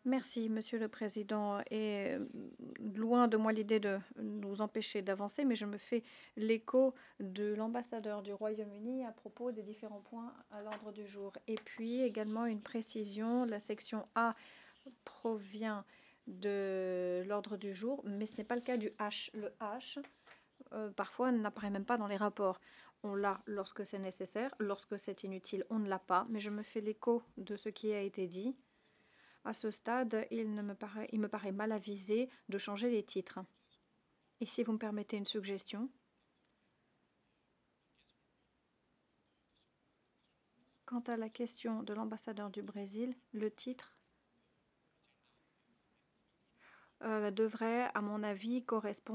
Merci, Monsieur le Président. Et loin de moi l'idée de nous empêcher d'avancer, mais je me fais l'écho de l'ambassadeur du Royaume-Uni à propos des différents points à l'ordre du jour. Et puis également une précision, la section A provient de l'ordre du jour, mais ce n'est pas le cas du H. Le H, parfois, n'apparaît même pas dans les rapports. On l'a lorsque c'est nécessaire, lorsque c'est inutile, on ne l'a pas, mais je me fais l'écho de ce qui a été dit. À ce stade, il me paraît mal avisé de changer les titres. Et si vous me permettez une suggestion, quant à la question de l'ambassadeur du Brésil, le titre devrait, à mon avis, correspondre